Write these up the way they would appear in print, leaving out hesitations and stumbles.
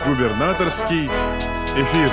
Губернаторский эфир.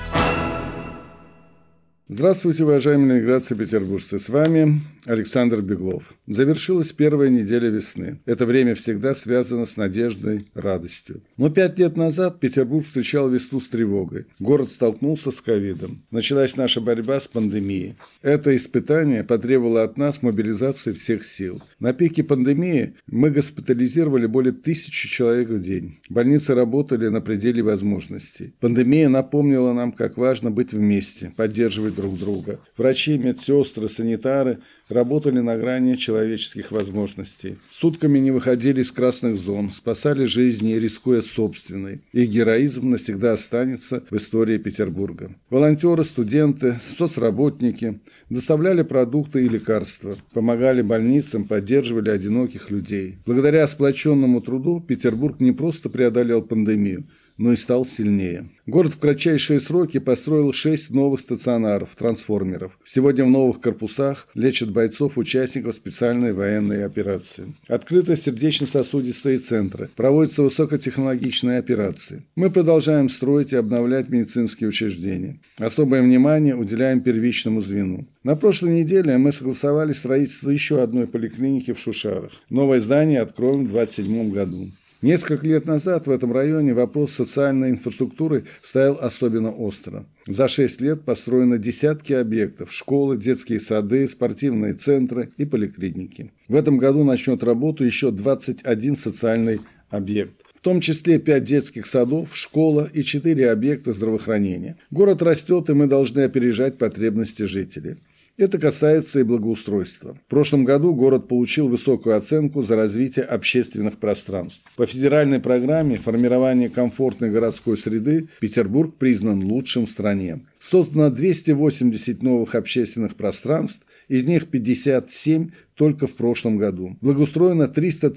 Здравствуйте, уважаемые ленинградцы-петербуржцы. С вами Александр Беглов. Завершилась первая неделя весны. Это время всегда связано с надеждой, радостью. Но 5 лет назад Петербург встречал весну с тревогой. Город столкнулся с ковидом. Началась наша борьба с пандемией. Это испытание потребовало от нас мобилизации всех сил. На пике пандемии мы госпитализировали более 1000 человек в день. Больницы работали на пределе возможностей. Пандемия напомнила нам, как важно быть вместе, поддерживать друг друга. Врачи, медсестры, санитары работали на грани человеческих возможностей. Сутками не выходили из красных зон, спасали жизни, рискуя собственной. Их героизм навсегда останется в истории Петербурга. Волонтеры, студенты, соцработники доставляли продукты и лекарства, помогали больницам, поддерживали одиноких людей. Благодаря сплоченному труду Петербург не просто преодолел пандемию, но и стал сильнее. Город в кратчайшие сроки построил 6 новых стационаров, трансформеров. Сегодня в новых корпусах лечат бойцов, участников специальной военной операции. Открыты сердечно-сосудистые центры, проводятся высокотехнологичные операции. Мы продолжаем строить и обновлять медицинские учреждения. Особое внимание уделяем первичному звену. На прошлой неделе мы согласовали строительство еще одной поликлиники в Шушарах. Новое здание откроем в 2027 году. Несколько лет назад в этом районе вопрос социальной инфраструктуры стоял особенно остро. За 6 лет построено десятки объектов – школы, детские сады, спортивные центры и поликлиники. В этом году начнет работу еще 21 социальный объект. В том числе 5 детских садов, школа и 4 объекта здравоохранения. Город растет, и мы должны опережать потребности жителей. Это касается и благоустройства. В прошлом году город получил высокую оценку за развитие общественных пространств. По федеральной программе формирования комфортной городской среды Петербург признан лучшим в стране. Создано 280 новых общественных пространств, из них 57 только в прошлом году. Благоустроено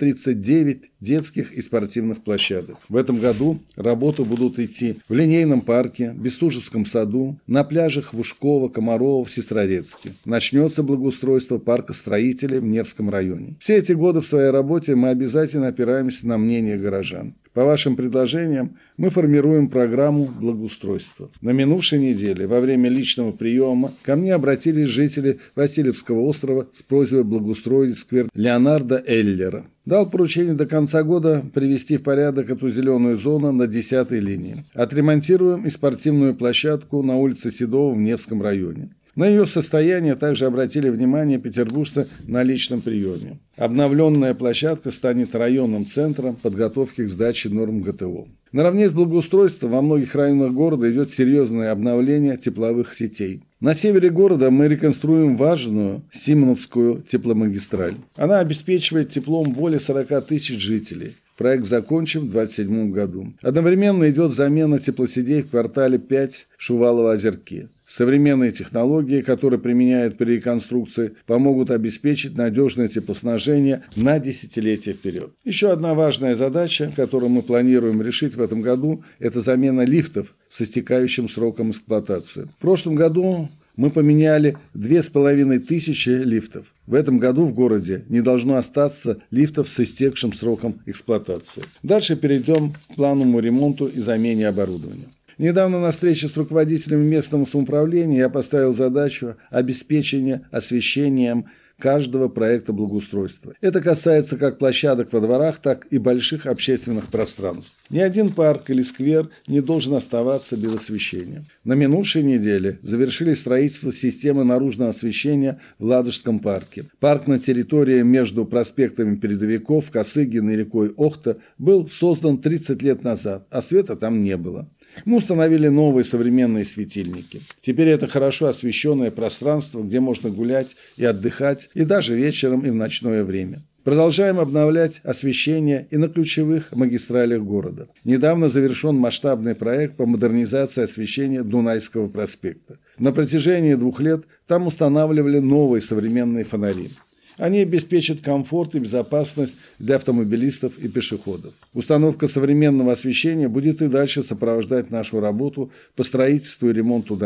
339 детских и спортивных площадок. В этом году работы будут идти в Линейном парке, Бестужевском саду, на пляжах Вушкова, Комарова, в Сестрорецке. Начнется благоустройство парка строителей в Невском районе. Все эти годы в своей работе мы обязательно опираемся на мнение горожан. По вашим предложениям мы формируем программу благоустройства. На минувшей неделе во время личного приема ко мне обратились жители Васильевского острова с просьбой благоустроить сквер Леонардо Эллера. Дал поручение до конца года привести в порядок эту зеленую зону на 10-й линии. Отремонтируем и спортивную площадку на улице Седова в Невском районе. На ее состояние также обратили внимание петербуржцы на личном приеме. Обновленная площадка станет районным центром подготовки к сдаче норм ГТО. Наравне с благоустройством во многих районах города идет серьезное обновление тепловых сетей. На севере города мы реконструируем важную Симоновскую тепломагистраль. Она обеспечивает теплом более 40 тысяч жителей. Проект закончим в 2027 году. Одновременно идет замена теплосетей в квартале 5 Шувалово-Озерки. Современные технологии, которые применяют при реконструкции, помогут обеспечить надежное теплоснабжение на десятилетия вперед. Еще одна важная задача, которую мы планируем решить в этом году, это замена лифтов с истекающим сроком эксплуатации. В прошлом году мы поменяли 2500 лифтов. В этом году в городе не должно остаться лифтов с истекшим сроком эксплуатации. Дальше перейдем к плановому ремонту и замене оборудования. Недавно на встрече с руководителями местного самоуправления я поставил задачу обеспечения освещением каждого проекта благоустройства. Это касается как площадок во дворах, так и больших общественных пространств. Ни один парк или сквер не должен оставаться без освещения. На минувшей неделе завершили строительство системы наружного освещения в Ладожском парке. Парк на территории между проспектами Передовиков, Косыгина и рекой Охта был создан 30 лет назад, а света там не было. Мы установили новые современные светильники. Теперь это хорошо освещенное пространство, где можно гулять и отдыхать, и даже вечером, и в ночное время. Продолжаем обновлять освещение и на ключевых магистралях города. Недавно завершен масштабный проект по модернизации освещения Дунайского проспекта. На протяжении 2 лет там устанавливали новые современные фонари. Они обеспечат комфорт и безопасность для автомобилистов и пешеходов. Установка современного освещения будет и дальше сопровождать нашу работу по строительству и ремонту дорог.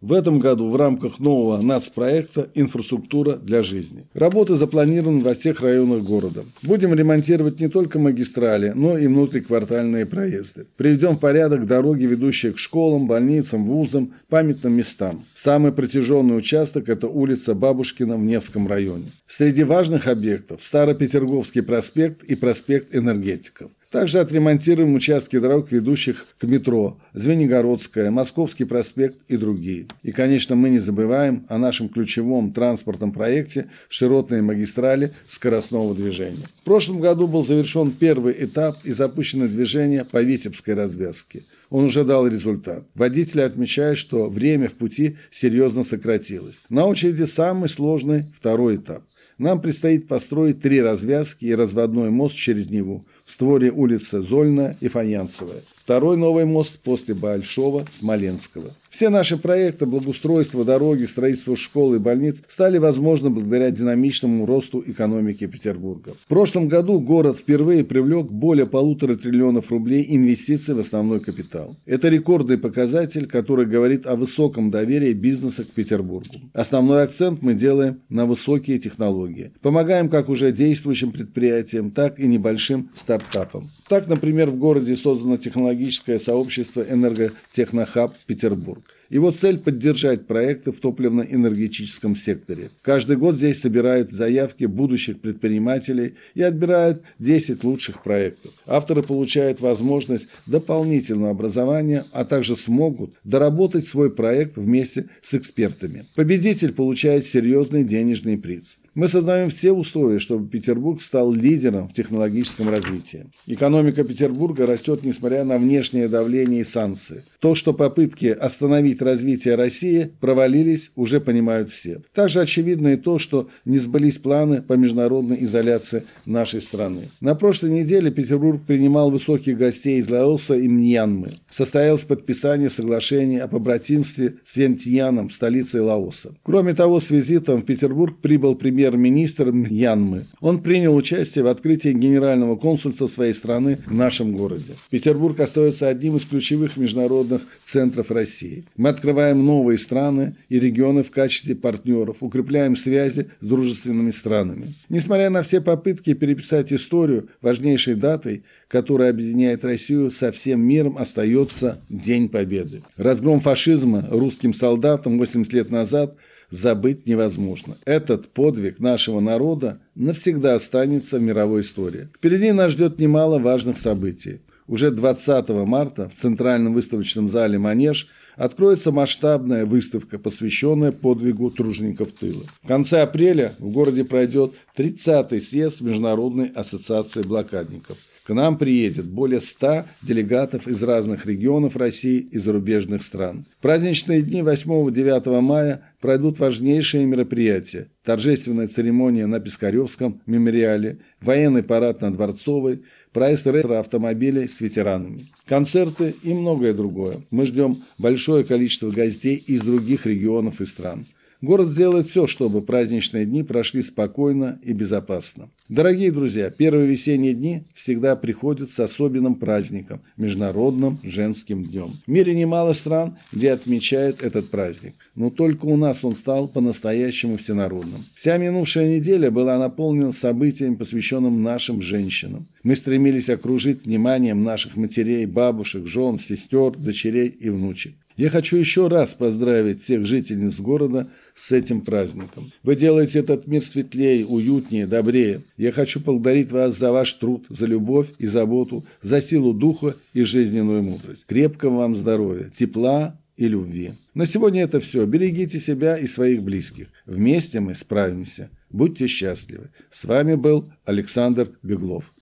В этом году в рамках нового нацпроекта «Инфраструктура для жизни». Работы запланированы во всех районах города. Будем ремонтировать не только магистрали, но и внутриквартальные проезды. Приведем в порядок дороги, ведущие к школам, больницам, вузам, памятным местам. Самый протяженный участок – это улица Бабушкина в Невском районе. Среди важных объектов – Старопетерговский проспект и проспект Энергетиков. Также отремонтируем участки дорог, ведущих к метро, Звенигородская, Московский проспект и другие. И, конечно, мы не забываем о нашем ключевом транспортном проекте «Широтные магистрали скоростного движения». В прошлом году был завершен первый этап и запущено движение по Витебской развязке. Он уже дал результат. Водители отмечают, что время в пути серьезно сократилось. На очереди самый сложный второй этап. Нам предстоит построить 3 развязки и разводной мост через Неву в створе улицы Зольная и Фаянсовая. Второй новый мост после Большого Смоленского. Все наши проекты благоустройства дороги, строительства школ и больниц стали возможны благодаря динамичному росту экономики Петербурга. В прошлом году город впервые привлек более 1,5 триллиона рублей инвестиций в основной капитал. Это рекордный показатель, который говорит о высоком доверии бизнеса к Петербургу. Основной акцент мы делаем на высокие технологии. Помогаем как уже действующим предприятиям, так и небольшим стартапам. Так, например, в городе создано технологическое сообщество «Энерготехнохаб Петербург». Его цель – поддержать проекты в топливно-энергетическом секторе. Каждый год здесь собирают заявки будущих предпринимателей и отбирают 10 лучших проектов. Авторы получают возможность дополнительного образования, а также смогут доработать свой проект вместе с экспертами. Победитель получает серьезный денежный приз. Мы создаем все условия, чтобы Петербург стал лидером в технологическом развитии. Экономика Петербурга растет, несмотря на внешнее давление и санкции. То, что попытки остановить развитие России провалились, уже понимают все. Также очевидно и то, что не сбылись планы по международной изоляции нашей страны. На прошлой неделе Петербург принимал высоких гостей из Лаоса и Мьянмы. Состоялось подписание соглашения о побратимстве с Вьентьяном, столицей Лаоса. Кроме того, с визитом в Петербург прибыл премьер-министр Мьянмы. Он принял участие в открытии генерального консульства своей страны в нашем городе. Петербург остается одним из ключевых международных центров России. Мы открываем новые страны и регионы в качестве партнеров, укрепляем связи с дружественными странами. Несмотря на все попытки переписать историю, важнейшей датой, которая объединяет Россию со всем миром, остается День Победы. Разгром фашизма русским солдатам 80 лет назад забыть невозможно. Этот подвиг нашего народа навсегда останется в мировой истории. Впереди нас ждет немало важных событий. Уже 20 марта в Центральном выставочном зале «Манеж» откроется масштабная выставка, посвященная подвигу тружеников тыла. В конце апреля в городе пройдет 30-й съезд Международной ассоциации блокадников. К нам приедет более 100 делегатов из разных регионов России и зарубежных стран. В праздничные дни 8-9 мая пройдут важнейшие мероприятия. Торжественная церемония на Пискаревском мемориале, военный парад на Дворцовой, проезд ретро-автомобилей с ветеранами, концерты и многое другое. Мы ждем большое количество гостей из других регионов и стран. Город сделает все, чтобы праздничные дни прошли спокойно и безопасно. Дорогие друзья, первые весенние дни всегда приходят с особенным праздником – Международным женским днем. В мире немало стран, где отмечают этот праздник, но только у нас он стал по-настоящему всенародным. Вся минувшая неделя была наполнена событиями, посвященными нашим женщинам. Мы стремились окружить вниманием наших матерей, бабушек, жен, сестер, дочерей и внучек. Я хочу еще раз поздравить всех жительниц города с этим праздником. Вы делаете этот мир светлее, уютнее, добрее. Я хочу поблагодарить вас за ваш труд, за любовь и заботу, за силу духа и жизненную мудрость. Крепкого вам здоровья, тепла и любви. На сегодня это все. Берегите себя и своих близких. Вместе мы справимся. Будьте счастливы. С вами был Александр Беглов.